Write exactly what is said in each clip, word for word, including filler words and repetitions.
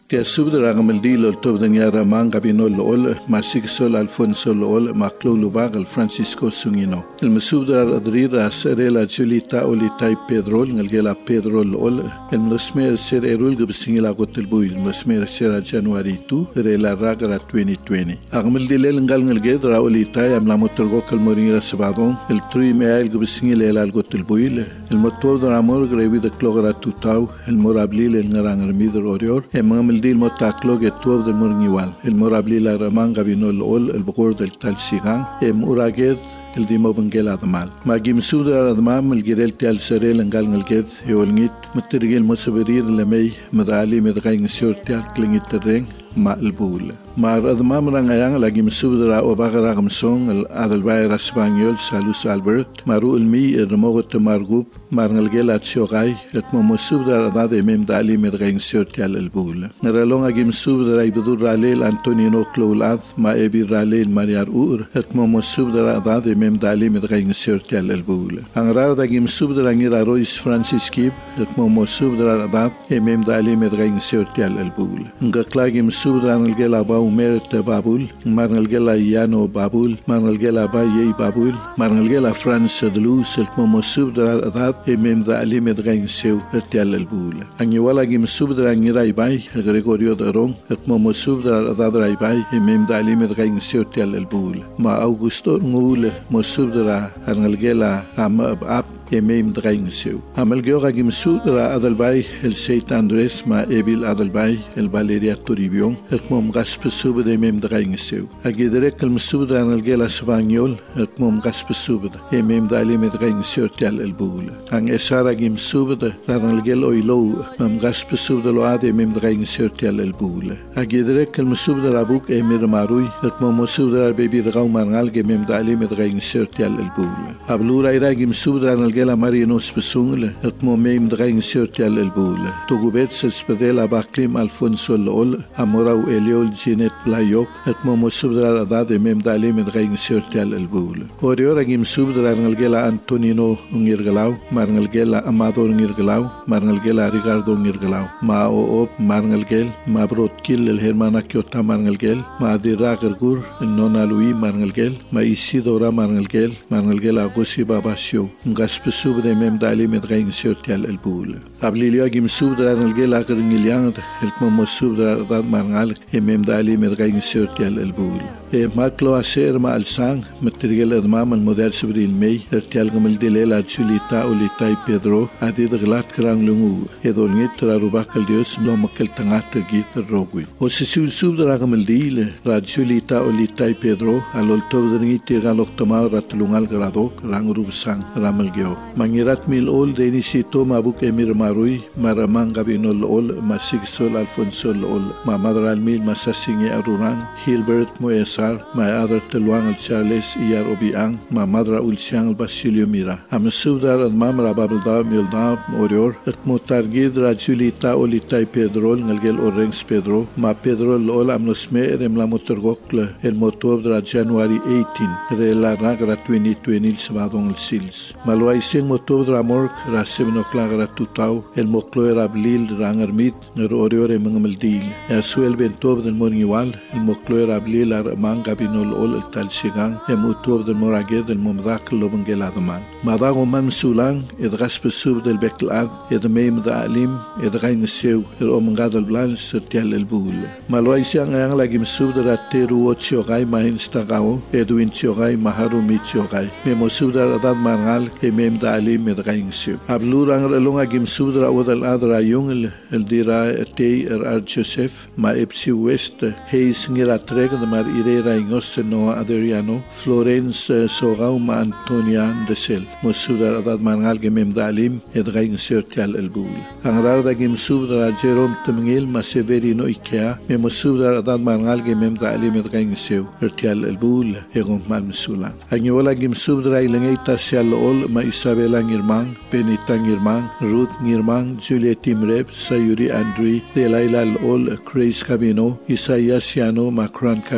Tia subdra gamaldi lo tobdanya ramang gabino lol masik sol Alfonso lol maklo lubag al Francisco Sungino. El masubdra adrira serela Julita olita Pedro ngalgela Pedro lol el masmer ser erul gabsingila gotel buil masmer ser January two rela ragra twenty twenty. Agmaldi lel ngal ngalgedra olita am la motorgo kal moringa sabadon el trui meal gabsingila el gotel buil el motor dra amor grevi de clogra tutau el morabli el ngarang midro orior em دي المتاكلوج التوب del mornigual el morabli la ramanga vino el ol el bogor del tal sigan em uraged el dimo bengel admal ma gimsuda admam el girel tal serel ngal ngalged yolngit mutirgel musabrir lemay madali medgaing sortial klingit terreng ma البول ما أضمام رانغيان لقي مسودرا وبغرا غمسون الأدلباي راسبانيول سالوس ألبرت مارو المي الرموغة مارغوب مارنالجيلا تشوغاي اتمو مسودرا ضاد إمام دالي مدغين سيرتيال البول نرالون أجي مسودرا يبدور راليل أنتونينو كلولاث ما إبي راليل ماريار أور اتمو مسودرا ضاد إمام دالي مدغين سيرتيال البول أنغرار داجي مسودرا نيرا رويس فرانسيسكيب اتمو مسودرا ضاد إمام دالي مدغين سيرتيال البول نغاكلاجي مسودرا نلجيلا باو ميرت بابول مارنالجيلا يانو بابول مارنالجيلا باي بابول مارنالجيلا فرانس دلوس اتمو مسودرا ضاد إمام دالي مدغين سيو ارتيال البول أني ولا جي مسودرا نيراي باي غريغوريو دارون اتمو مسودرا ضاد راي باي إمام دالي مدغين سيو ارتيال البول ما أوغستو نقول مسودرا مارنالجيلا عم أب إمام دغين سيو عمل جوغا جي مسودرا أدلباي السيت أندريس ما إبيل أدلباي الباليريا توريبيون اتمو مغسب السوبد إمام دغين سيو أجي دريك المسودرا نلجيلا سبانيول اتمو مغسب السوبد إمام دالي مدغين سيو ارتيال البول أن إسارة جي مسودرا نلجيل أويلو مغسب السوبد لو عاد إمام دغين سيو ارتيال البول أجي دريك المسودرا أبوك إمير ماروي اتمو مسودرا بيبي رغاو مرنال إمام دالي مدغين سيو ارتيال البول أبلورا إراجي مسودرا Gela Marinos besungele het momem dreng sirtial el bule to gubet se spedela baklim Alfonso lol amorau eliol jinet playok het momo subdra dad mem dalim dreng sirtial el bule oriora gim subdra ngela Antonino ngirglaw marngel gela Amador ngirglaw marngel gela Ricardo ngirglaw ma o op marngel gel ma brot kil el hermana kyota marngel gel ma dira gergur nona Louis marngel gel ma Isidora marngel gel marngel gela Gosi babasio ngas بسوب ده مم دالي مدغين سيرتيال البول قبل ليا جيم سوب ده نلقي لاقر نيليان الكم مسوب ده ضد مرنال مم دالي مدغين سيرتيال البول ما كلو أسير ما السان مترجل أدمام الموديل سبريل مي ارتيال قمل دليل أتشوليتا أوليتاي بيدرو عديد غلات كران لنغو إذول نيت ترى رباك الديوس لو مكل تنغات ترجيت الروغوي وسيسيو سوب ده قمل ديل راتشوليتا أوليتاي بيدرو ألول توب ده نيت تيغان لقتما راتلونغال غرادوك رانغ روبسان رامل جيو mangirat mil ol de inisito mabuk emir marui maramang gabinol ol masig sol Alfonso ol ma madral mil masasinge aruran Hilbert Moesar ma adar teluang al Charles iyar obiang ma madra ulsiang al Basilio Mira am sudar al mamra babelda milda orior et motargid rajulita olita Pedro ngalgel orange Pedro ma Pedro ol am nosme erem la motorgokle el motor dra January eighteen rela ragra twenty twenty sabadon al sils malwai sing motor dramork rasem no klagra tutau el moklo era blil rangermit er oriore mengemeldil er suel bentob del mornigual el moklo era blil ar manga binol ol el tal sigan em utob del moraged del momdak lobengel adman madago man sulang ed raspesub del beklad ed meim da alim ed gain seu el omengad el blan sertial el bul malwai siang yang lagi mesub der teru otio gai ma instagao edwin tiogai maharu mitiogai memo subdar adad mangal ke mem da alim med gaingsu ablur ang longa gim subdra odal adra yung el dira te er ar Joseph ma epsi west heis ngira treg de mar irera ingos no adriano Florence sogau ma Antonia de sel mo subdar adad mangal ke mem da alim ed gaingsu tial el bul angrar da gim subdra Jerome Temngil ma Severino Ikea memo subdar adad mangal ke mem da alim ed gaingsu tial el bul egom mal mesula anyola gim subdra ilengay tasial ol ma Isabella Ngirmang, Benita Ngirmang, Ruth Ngirmang, Juliet Timreb, Sayuri Andri, Delaila Ol, Grace Cabino, Isaiah Siano, Macron Cabino,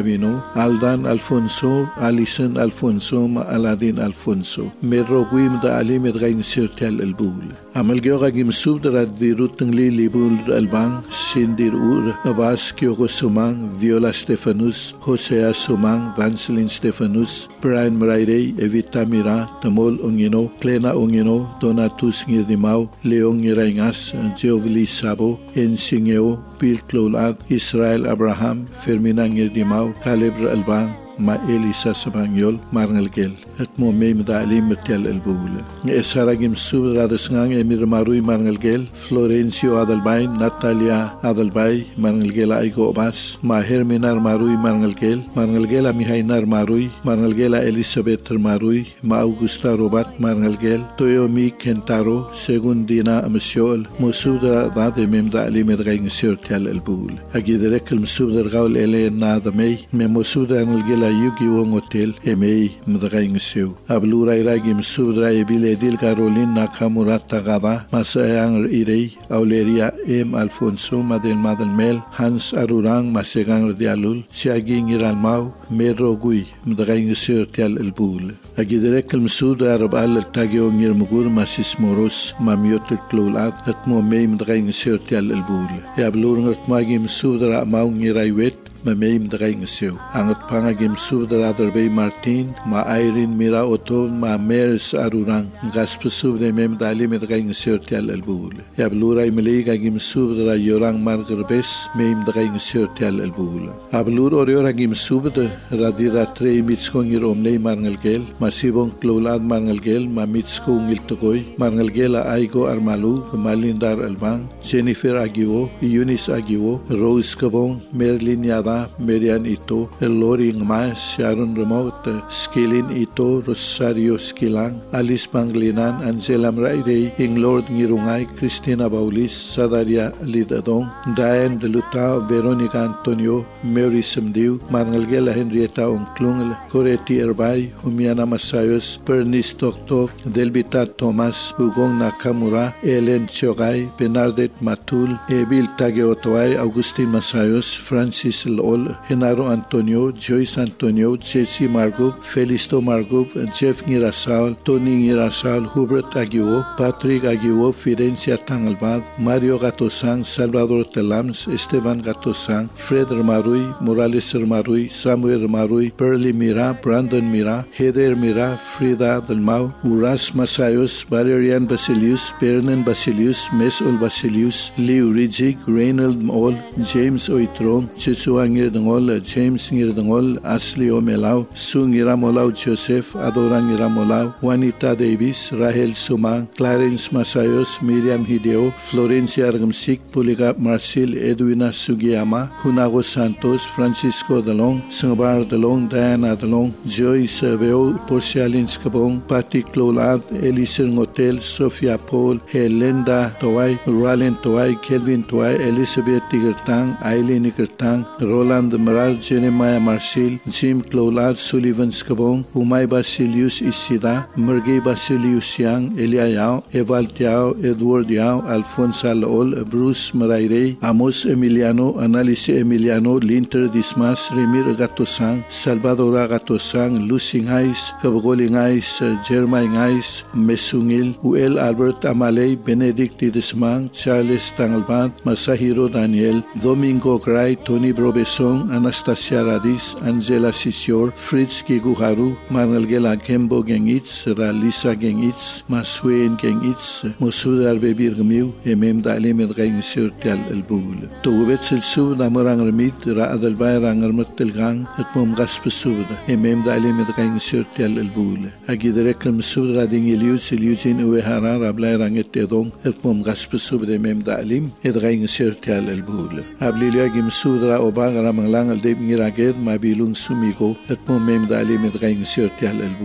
Aldan Alfonso, Alison Alfonso, ma Aladin Alfonso. Merroguim da alim edgain sirtel albul. Amal gyoga gim subdra dirut ngli libul albang, Sindir ur, Navas Kyoko Sumang, Viola Stefanus, Hosea Sumang, Vancelin Stefanus, Brian Maraire, Evita Mira, Tamol Ongino, Klena Ongino, Donatus Ngirdimau, Leong Ngiraingas, Giovili Sabo, Ensingeo, Bill Clolad, Israel Abraham, Fermina Ngirdimau, Caleb Albang, ma Elisa Sabanyol, Marngelgel, at mo may madalim mertial albula. Ng esaragim subradas ngang Emir Marui Marngelgel, Florencio Adalbay, Natalia Adalbay, Marngelgel Aigo Obas, ma Herminar Marui Marngelgel, Marngelgel Mihainar Marui, Marngelgel Elizabeth Marui, ma Augusta Robat Marngelgel, Toyomi Kentaro, Segundina Amasiol, Mosudra Dade Memdalim Ergain Sirtial albula. Agiderek el Msudra Gaul Ele Nadamei, Memosudra Angel Yugi Wong Hotel, Emei Mdagain Siu. Ablura Iragim Sudra Ebile Dil Carolin Nakamura Tagada, Masayang Irei, Auleria M. Alfonso, Madel Madel Mel, Hans Arurang, Masegang Dialul, Siaging Iralmau, Mero Gui, Mdagain Siu Tial El Bul. Agiderek el Msudra Arabal El Tagio Nirmugur, Masis Moros, Mamiot El Clolat, at Momei Mdagain Siu Tial El Bul. Ablura Magim Sudra Mau Niraiwet, ma may mdagain siw. Angat pangagim subdra Aderbay Martin, ma Irene Mira Oto, ma Meres Arurang, ngas pesubde may mdali mdagain siw tial albul. Abluray malig agim subdra Yorang Margerbes, may mdagain siw tial albul. Ablur orior agim subde, radira tre mitskong iromnei marngelgel, ma sibong klolad marngelgel, ma mitskong iltokoy, marngelgela Aigo Armalu, Malindar Albang, Jennifer Agiwo, Eunice Agiwo, Rose Kabong, Merlin Yada, Marian Ito, Lori Ngma, Sharon Remote, Skilin Ito, Rosario Skilang, Alice Panglinan, Angela Mraide, Ing Lord Ngirungay, Cristina Baulis, Sadaria Lidadong, Diane Deluta, Veronica Antonio, Mary Samdiw, Marngelgela Henrietta Onklung, Coreti Erbay, Humiana Masayos, Bernice Toktok, Delbita Thomas, Ugong Nakamura, Ellen Chogay, Bernadette Matul, Ebil Tageotoay, Agustin Masayos, Francis Ol, Genaro Antonio, Joyce Antonio, Jesse Margov, Felisto Margov, Jeff Ngirasal, Tony Ngirasal, Hubert Aguiwo, Patrick Aguiwo, Firencia Tangalbad, Mario Gatosang, Salvador Telams, Esteban Gatosang, Fred Marui, Morales Marui, Samuel Marui, Perly Mira, Brandon Mira, Heather Mira, Frida Dalmau, Uras Masayos, Valerian Basilius, Bernan Basilius, Mesol Basilius, Liu Rijig, Reynold Mol, James Oitrong, Chesua Ngirdangol, James Ngirdangol, Ashley Omelau, Su Ngiramolao Joseph, Adora Ngiramolao, Juanita Davis, Rahel Sumang, Clarence Masayos, Miriam Hideo, Florencia Argamsik, Puliga Marcel, Edwina Sugiyama, Hunago Santos, Francisco Dalong, Sangbar Dalong, Diana Dalong, Joyce Veo, Porcialin Skabong, Patti Clolad, Elise Ngotel, Sofia Paul, Helenda Toay, Ralen Toay, Kelvin Toay, Elizabeth Tigertang, Eileen Igertang, Roland Maral, Jeremiah Marcel, Jim Clolad, Sullivan Skabong, Umay Basilius Isida, Mergay Basilius Yang, Elia Yao, Eval Tiao, Edward Yao, Alfonso Laol, Bruce Maraire, Amos Emiliano, Analice Emiliano, Linter Dismas, Remir Gatosang, Salvador Gatosang, Lucy Ngais, Kabgoli Ngais, Jermay Ngais, Mesungil, Uel Albert Amalay, Benedict Dismang, Charles Tangalbad, Masahiro Daniel, Domingo Gray, Tony Brobesong, Anastasia Radis, Angela Sisior, Fritz Giguharu, Marngelgela Gembo Gengitz, Ralisa Gengitz, Masuen Gengitz, Mosudar Bebir Gmiu, Emem Dalim Edgain Sirtial Elbul. Togubet Silsu, Namorang Remit, Ra Adalbay Rangarmat Telgang, at Mom Gaspesud, Emem Dalim Edgain Sirtial Elbul. Agiderek Msud Rading Ilius, Ilusin Uehara, Rablay Ranget Edong, at Mom Gaspesud, Emem Dalim, Edgain Sirtial Elbul. Ablilia Gimsud Ra Obag Ramanglang Aldeb Ngiraged, Mabilung Sumigo, at Mom Mem Dalim Edgain Sirtial Elbul.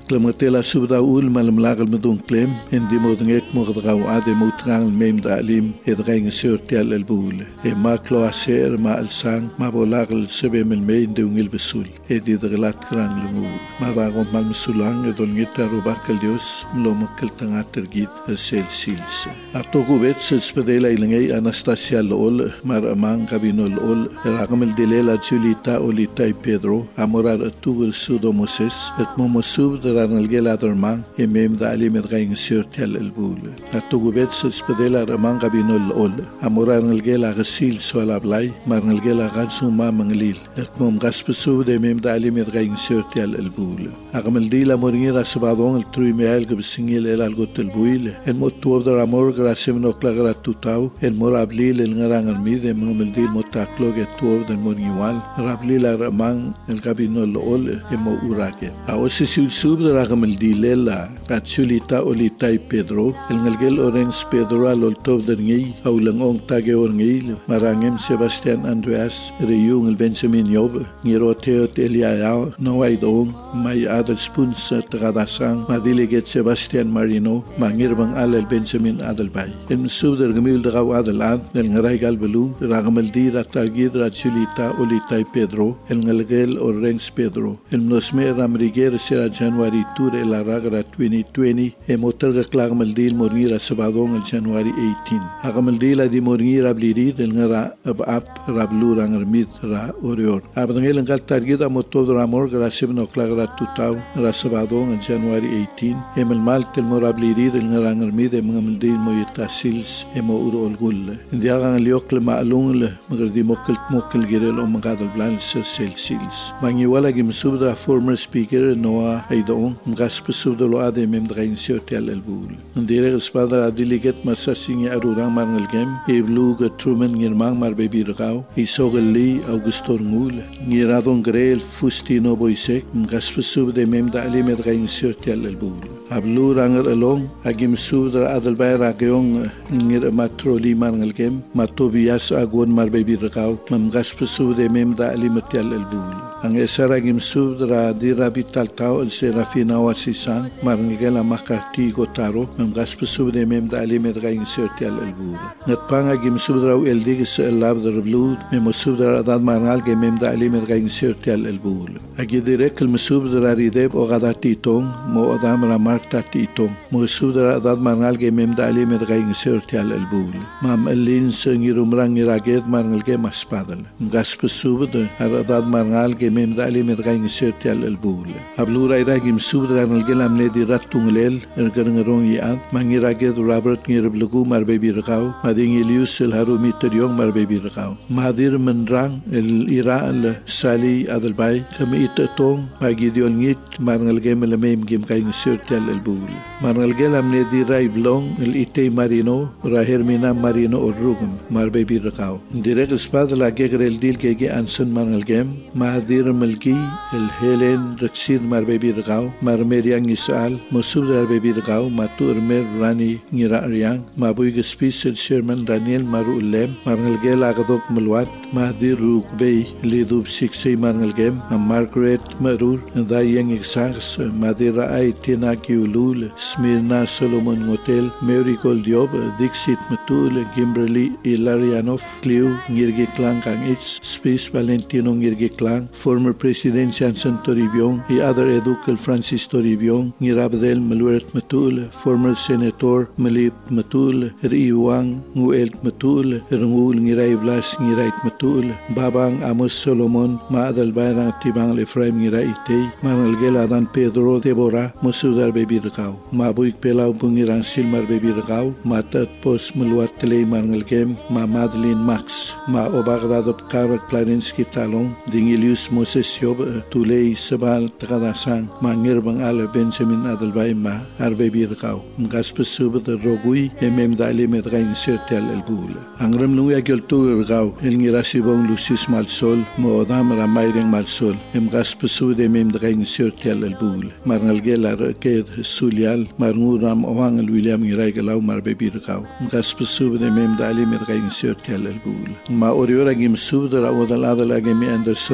Klamatela subda ul malamlagal medun klem hindi mo ngek mo gaw ade mo trang mem dalim edreng surtial albul e ma klo aser ma alsang ma bolagal sebe mel me ndungil besul e di daglat kran lumu ma dago mal mesulang edon ngita rubakal dios lo makal tanga tergit sel sils atogu bet spedela ilangay Anastasia lol mar amang kabinol ol ragamel dilela Julita olita Pedro amorar atugur sudo Moses et momosub ran الجيل درمان يميم دالي مدغين سيرتيال البول اتوغبت سبدلا رمان قبينو الاول اموران الجيل غسيل سوال بلاي مارن الجيل غادسو ما منغليل اتموم غاسبسو ديميم دالي مدغين سيرتيال البول اغمل ديلا موريرا سبادون التروي ميال قبسنجيل الى الغوت البويل الموتو در امور غراسيم نوكلا غراتوتاو المورابليل الغران الميد مغمل ديل موتاكلوغ تو در موريوال رابليل رمان القبينو الاول يمو اوراكي اوسيسيل سوب Ragamel dilela at Julita olita Pedro el ngalgel Orange Pedro aloltob derngi aulang ong tage orngi marangem Sebastian Andreas reyung el Benjamin Job ngiroteo Eliao noay dong may adel spuns tagadasang madiliget Sebastian Marino mangirbang al el Benjamin Adelbay el sub der gemil daw adelan el ngaray galbelu Ragamel di ratagid at Julita olita Pedro el ngalgel Orange Pedro el nosme ramriger sera January Ture la ragra twenty twenty e motorga klagmal dil morngira sabadong el January eighteen agamal dil di morngira blirid el ngara ab ap rablur angermit ra orior abdangel ngal targida motod ramor gra sebno klagra tutaw ra sabadong el January eighteen e mel mal tel morablirid el ngara angermit e ngamal dil moyta sils e mo uro ol gul ndiaga el yokle maalung le magrdi mokkel mokkel girel o magadal blan sel sils mangi wala gim subda former speaker Noah Aidon Gaspesu de lo ade mem drain sirtial elbul. Ndere gespadra adiliget masasing arurang marngel gem e blug trumen ngirmang mar bebirgau e sogeli Augustor ngul ngiradon grel fustino boisek gaspesu de mem da ali med drain sirtial elbul. Ablu ranger along agim sudra adalbay ragyong ngir matroli marngel gem matobias agon mar bebirgau mam gaspesu de mem da ali metial elbul. Ang esaragim sudra di rabital tao el serafina wasisan marngel makarti gotaro mam gaspesu de mem da ali med drain sirtial elbul. Natpanga gim sudra el digis el labdar blud mem sudra adad marngal gem mem da ali med drain sirtial elbul. Agi direk el sudra rideb o gadati tong mo adam ramar tatito mo sudra adad marngal ge mem da ali med gaing sirtial elbul mam elin sengirum rang iraged marngal ge maspadal gasp subd adad marngal ge mem da ali med gaing sirtial elbul ablura iragim sudra nal ge lamne di ratunglel ergerngorong yad mangiraged Robert ngirblugu mar bebirgau mading Elius el harumi teriong mar bebirgau madir menrang el ira el sali adelbay kami itong magidion ngit marngal ge melemem gem gaing sirtial elbul marngal ge lamne di ray blong el ite marino rahermina marino orrugum mar bebirgau direk spad la ge grel dil ge ge anson marngal gem madir melgi el helen rexid mar bebirgau mar meriang isal musub dar bebirgau matur mer rani ngira riang mabuy ge special chairman Daniel marulem marngal ge lagadok mulwat madir rukbey lidub siksey marngal gem Margaret marur dayeng exars madira ay tinaki ulul Smirna Solomon Motel Mary Goldiob Dixit Matul Gimberly Ilarianov Cleo Ngirge Klang Kang It's Space Valentino Ngirge Klang former President Jansen Toribio y other Educal Francis Toribio Ngirabdel Maluert Matul former Senator Malip Matul Riwang Nguelt Matul Rangul Ngiray Blas Ngirayt Matul Babang Amos Solomon Maadal Bayrang Tibang Lefraim Ngiray Itay Manal Geladan Pedro Debora Musudar Bebirgau Mabuik Pelau Bungirang Silmar Bebirgau Matat Pos Meluat Telei Marngal Gem Ma Madeline Max Ma Obagradop Kara Klarinsky Talong Dingilius Moses Yob Tulei Sabal Takadasang Ma Ngirbang Ale Benjamin Adelbay Ma Arbebirgau Mgaspesubet Rogui Emem Dali Medgain Sirtial Elbul Angram Lunga Gyolturgau El Ngirasibong Lucis Malsol Mo Odam Ramayreng Malsol Mgaspesubet Emem Dgain Sirtial Elbul Marngal Gelar Ked Sulial Marnguram Owang William Ngiray Galaw Mar Bebirgau Mgaspesubet Emem Dali Medgain Sirtial Elbul Ma Oriora Gim Subdra Odal Adal Agemi Anderson Marngal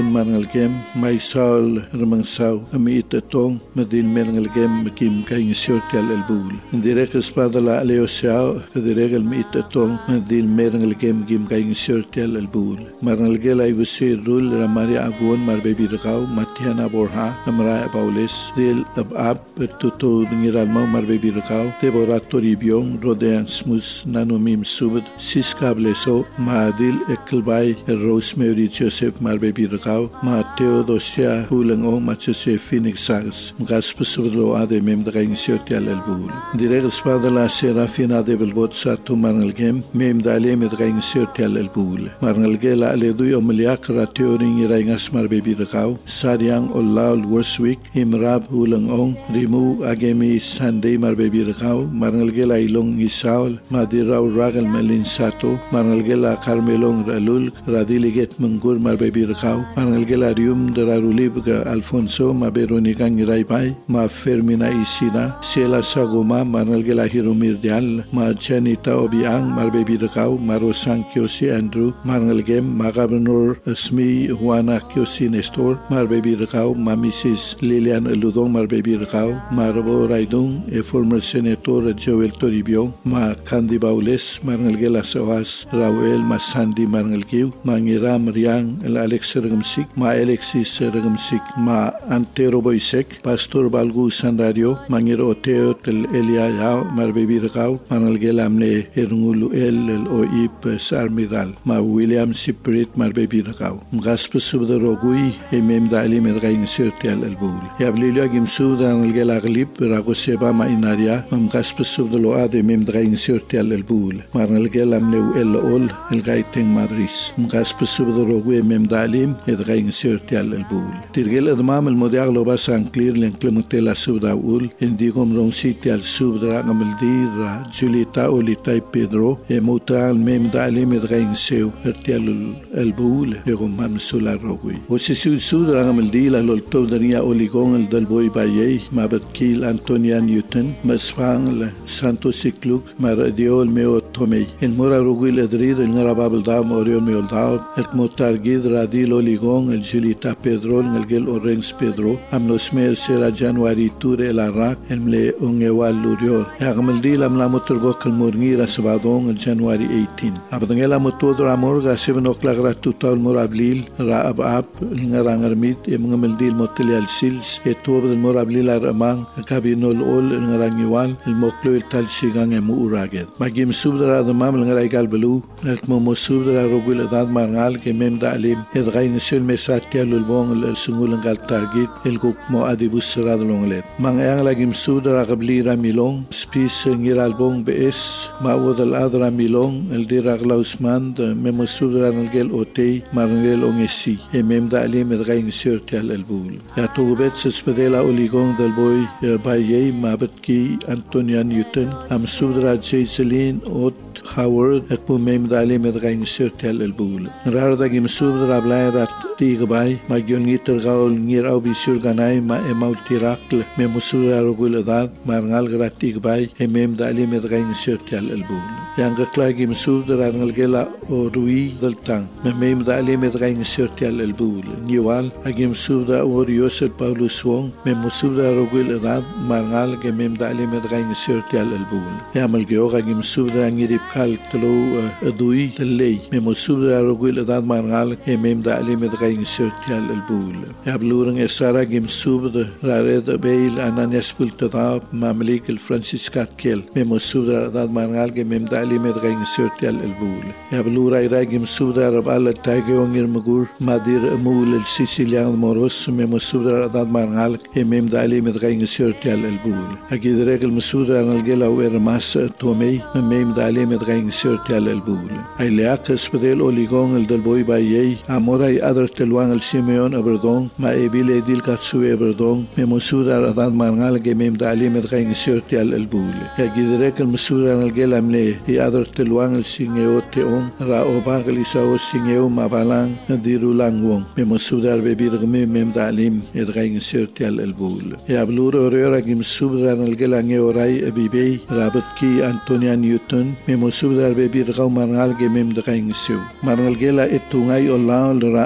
gem mai saul ramang sau ami itatong madil men gem kim kaing sortial el bul direk espada la leo sao direk el mi itatong madil men gem kim kaing sortial el bul marnal gela ibusir rul ramari agun mar bebi rkau matiana borha amra paules del ab ab tuto ngiral mau mar bebi rkau te boratori biong rodean smus nanomim subd siskable so madil ekelbai rosemary joseph mar bebi rkau ma Theodosia hulang o matse Phoenix Sals gaspusublo ade mem draing sortial el bul direk espada la serafina de belbot sartu marnal gem mem dale med draing sortial el bul marnal gela le du omliak ratioring iraingas mar bebi rkau sariang olaul worsweek imrab hulang ong rimu agemi Sunday mar bebi rkau marnal gela ilong isaul madirau ragal melin sato marnal gela carmelong ralul radiliget mengur mar bebi rkau marnal gela rium dararulib ga Alfonso ma Veronica ngiraipai ma Fermina Isina Sela Sagoma marnal gela hirumir dial ma Janita Obiang mar bebi rkau marosang kyosi Andrew marnal gem ma Governor Smi Juana kyosi Nestor mar bebi rkau ma Missus Lilian Ludong mar bebi rkau ma Robo Raidung e former Senator Joel Toribio ma Candy Baules marnal gela Soas Raúl ma Sandy marnal giu ma ngiram riang el Alex Regamsik ma Alexis Regamsik ma Antero Boisek Pastor Balgu Sandario mangiro Teo tel Elia Yao mar bebi rkau marnal gela amne erngulu el el oip sarmidal ma William Siprit mar bebi rkau gasp subda rogui emem dali med gain sortial el bul yablilio gim subda al gela glib rago seba ma inaria mam gasp subda lo ade mem gain sortial el bul marnal gela amne el ol el gaiteng madris gasp subda rogui mem dalim ed gain sortial el bul tirgel admam el modiag lo basan clear len clemutela subda ul indigom ron sitial subda gamel dira Julita Olita Pedro e mutal mem dalim ed gain seu ertial el bul egom mam solar rogui o se subda gamel dila lo todria oligong el del boy baye mabat kil Antonia Newton masfang la Santo Sikluk maradiol meo tomei el mora rogui el drid el ngarababel dam oriol meo dam et motar gid radil oligong el Julita Pedro el gel orange Pedro amnos mer sera January tour el arak el mle ongewal lurior gamel dila am la motor gokal morngira sabadong el January eighteen abdangela motodra morga seven o'clock ratutal morablil ra ab ab ngarangarmit e mga dil motel al sils e tuob del morablil aramang kabinol ol ngarangiwal el moklo el tal sigang e muuraget magim subdra adamam ngaray galbelu el mo subdra rogul edad marngal ke mem dalim ed gain sul mesat tialul bong el sungul ngal target el gok mo adibus srad longlet mang yang lagim subdra gablira milong spis ngiral bong bes mawod al adra milong el dirag lausman memo subdra el gel otei marngel ongesi e mem dalim ed gain sortial el bul ya tugubet sespedela oligong del boy baye mabetki Antonia Newton am subdra Jaiselin ot Howard et po mem dalim ed gain sortial el bul rarda gim subdra blairat tigbay magyon ngiter gaul ngir au bisur ganay ma emaul tirakl mem subdra rogul edad marngal gratigbay e mem dalim ed gain sortial el bul yang gaklagi subdra ngal gela o rui del tang mem dalim ed gain sortial el bul niwal agim subdra or Yosef Paulus wong mem subdra rogul edad marngal ge mem dalim ed gain sortial el bul yamal geog agim subdra ngirip kal tlo adui lei mem subdra rogul edad marngal ge mem dalim ed gain sortial el bul yablurang esara gim subdra rared beil ananias pultada mamlik el Francisca kel mem subdra edad marngal ge mem dalim ed gain sortial el bul yablura iragim subdra rabal tage ongir magur madir mul el Sicilian moros mem subdra edad marngal ge mem dalim ed gain sortial el bul agidreg el subdra al gela wer mas tomei mem dalim ed gain sortial el bul ay leak spedel oligong el del boy baye amoray adr telwan el Simeon aberdong ma ebil edil katsu aberdong mem subdra edad marngal ge mem dalim ed gain sortial el bul agidreg el subdra al gela mle y adr telwan el singeo teon ra obag lisao singeo mabalang dirulang wong mem subdra bebir mem dalim ed gain sortial el bul ya blur orera gim subdra al gela ngeoray bibey rabat ki Antonia Newton mem subdra bebir gaw marngal ge mem gain sew marngal gela etungay olan ra span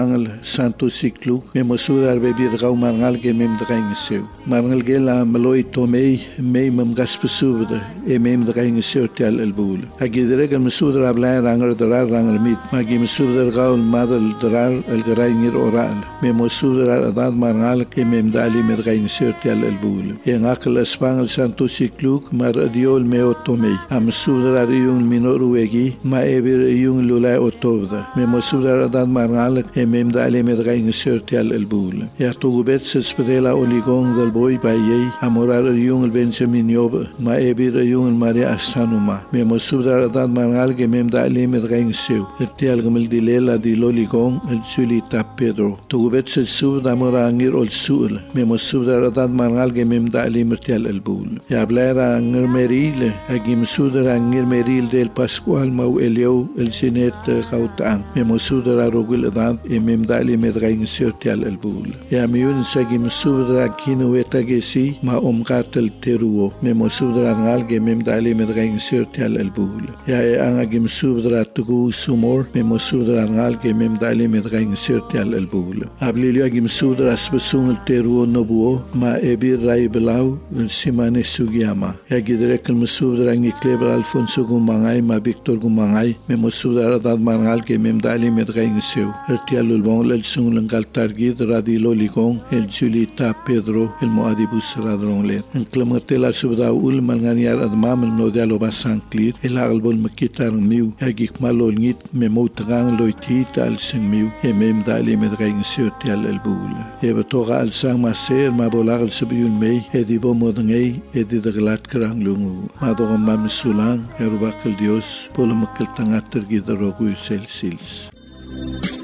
Espangel Santo Ciclu me mosudar bebir gau marngal ge mem draing seu marngal ge la maloi tomei mei mem gaspesubde e mem draing seu tial elbul agidreg el mesudar abla rangal drar rangal mit magi mesudar gau madal drar el graingir oral me mosudar adad marngal ge mem dali me draing seu tial elbul en akal Espangel Santo Ciclu mar adiol me otomei am mesudar yung minoruegi ma ebir yung lulai otovda me mosudar adad marngal e mem dali me draing seu tial elbul ya tugubet sespedela oligong del boy bayei amorar yung el Benjamin Yob ma ebir yung Maria Astanuma me mosudar adad marngal ge mem dali me draing seu tial gamel dilela di loligong el Julita Pedro tugubet sesud amorangir ol sul me mosudar adad marngal ge mem dali me tial elbul ya blara angir meril agim sudar angir meril del Pascual mau elio el sinet kautang me mosudar arogul adad e mem dali me draing seu tial elbul ya miun sagim sudar kino etagesi ma omkatel teruo me mosudar ngal ge mem dali me draing seu tial elbul ya ang agim sudar tugu sumor me mosudar ngal ge mem dali me draing seu tial elbul ablilio agim sudar asbesung teruo nobuo ma ebir rai belau simane sugiama ya gidrek el mosudar ngi klebal Alfonso gumangay ma Victor gumangay me mosudar adad marngal ge mem dali me draing seu el tial ulbong el sung langal targid radilo ligong el Julita Pedro el moadibus radrong let en clamatela subda ul malganiar admam el nodialo basanklir el albol makitar miu agik malol ngit me moutang loitit al sing miu e mem dali me draing seu tial elbul e betoga al sang ma ser ma bolar el subiul mei e divo modngei e didaglat krang lungu ma doga mam sulang e rubak el dios polo makil tangater gidarogu sel sils